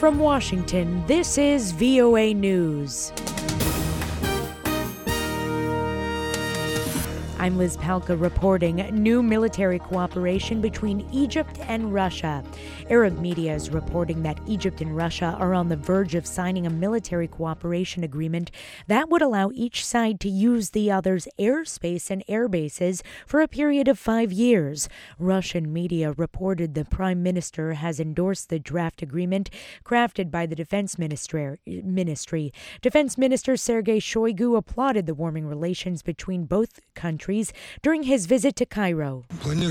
From Washington, this is VOA News. I'm Liz Palka reporting new military cooperation between Egypt and Russia. Arab media is reporting that Egypt and Russia are on the verge of signing a military cooperation agreement that would allow each side to use the other's airspace and air bases for a period of 5 years. Russian media reported the Prime Minister has endorsed the draft agreement crafted by the Defense Ministry. Defense Minister Sergei Shoigu applauded the warming relations between both countries during his visit to Cairo.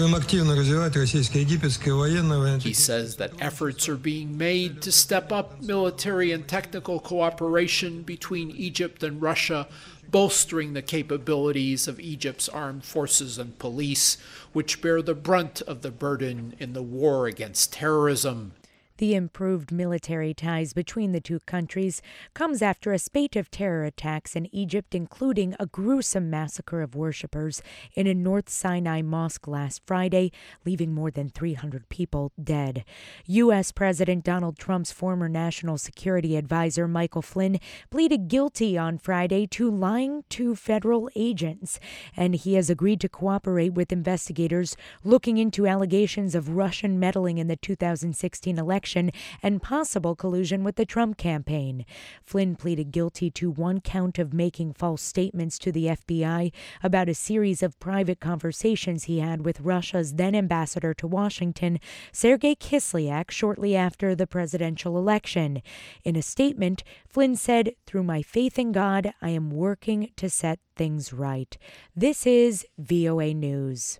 He says that efforts are being made to step up military and technical cooperation between Egypt and Russia, bolstering the capabilities of Egypt's armed forces and police, which bear the brunt of the burden in the war against terrorism. The improved military ties between the two countries comes after a spate of terror attacks in Egypt, including a gruesome massacre of worshippers in a North Sinai mosque last Friday, leaving more than 300 people dead. U.S. President Donald Trump's former national security advisor, Michael Flynn, pleaded guilty on Friday to lying to federal agents, and he has agreed to cooperate with investigators looking into allegations of Russian meddling in the 2016 election and possible collusion with the Trump campaign. Flynn pleaded guilty to one count of making false statements to the FBI about a series of private conversations he had with Russia's then ambassador to Washington, Sergei Kislyak, shortly after the presidential election. In a statement, Flynn said, "Through my faith in God, I am working to set things right." This is VOA News.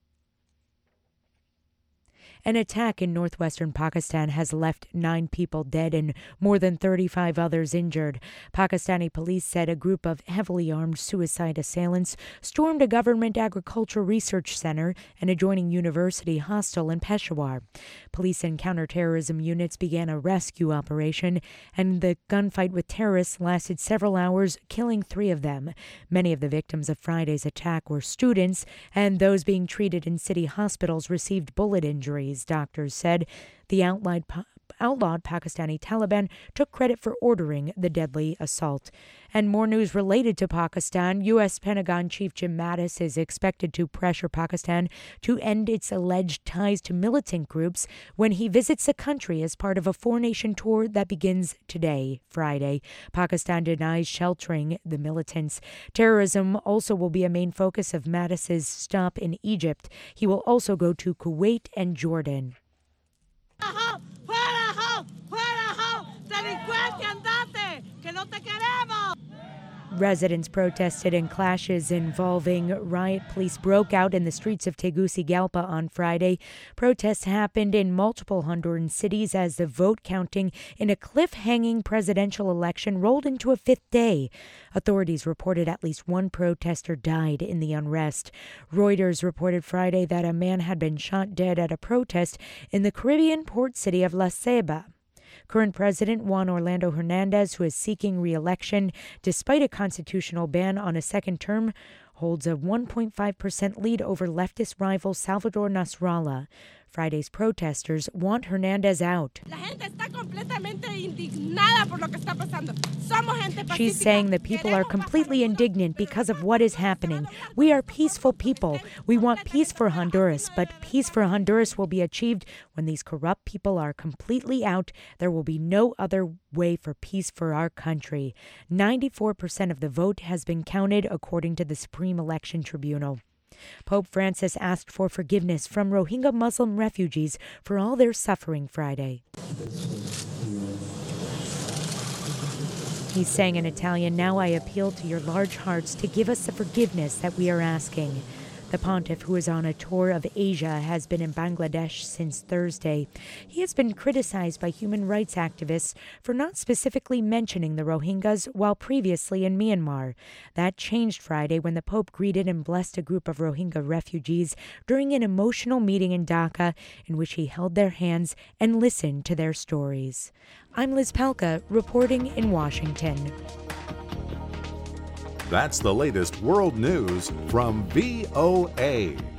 An attack in northwestern Pakistan has left 9 people dead and more than 35 others injured. Pakistani police said a group of heavily armed suicide assailants stormed a government agriculture research center and adjoining university hostel in Peshawar. Police and counterterrorism units began a rescue operation, and the gunfight with terrorists lasted several hours, killing 3 of them. Many of the victims of Friday's attack were students, and those being treated in city hospitals received bullet injuries. Doctors said the outlawed Pakistani Taliban took credit for ordering the deadly assault. And more news related to Pakistan. U.S. Pentagon Chief Jim Mattis is expected to pressure Pakistan to end its alleged ties to militant groups when he visits the country as part of a 4-nation tour that begins today, Friday. Pakistan denies sheltering the militants. Terrorism also will be a main focus of Mattis's stop in Egypt. He will also go to Kuwait and Jordan. Residents protested and clashes involving riot police broke out in the streets of Tegucigalpa on Friday. Protests happened in multiple Honduran cities as the vote counting in a cliff-hanging presidential election rolled into a 5th day. Authorities reported at least 1 protester died in the unrest. Reuters reported Friday that a man had been shot dead at a protest in the Caribbean port city of La Ceiba. Current President Juan Orlando Hernandez, who is seeking re-election despite a constitutional ban on a second term, holds a 1.5% lead over leftist rival Salvador Nasrallah. Friday's protesters want Hernandez out. She's saying the people are completely indignant because of what is happening. We are peaceful people. We want peace for Honduras, but peace for Honduras will be achieved when these corrupt people are completely out. There will be no other way for peace for our country. 94% of the vote has been counted, according to the Supreme Election Tribunal. Pope Francis asked for forgiveness from Rohingya Muslim refugees for all their suffering Friday. He's saying in Italian, "Now I appeal to your large hearts to give us the forgiveness that we are asking." The pontiff, who is on a tour of Asia, has been in Bangladesh since Thursday. He has been criticized by human rights activists for not specifically mentioning the Rohingyas while previously in Myanmar. That changed Friday when the Pope greeted and blessed a group of Rohingya refugees during an emotional meeting in Dhaka in which he held their hands and listened to their stories. I'm Liz Palka, reporting in Washington. That's the latest world news from VOA.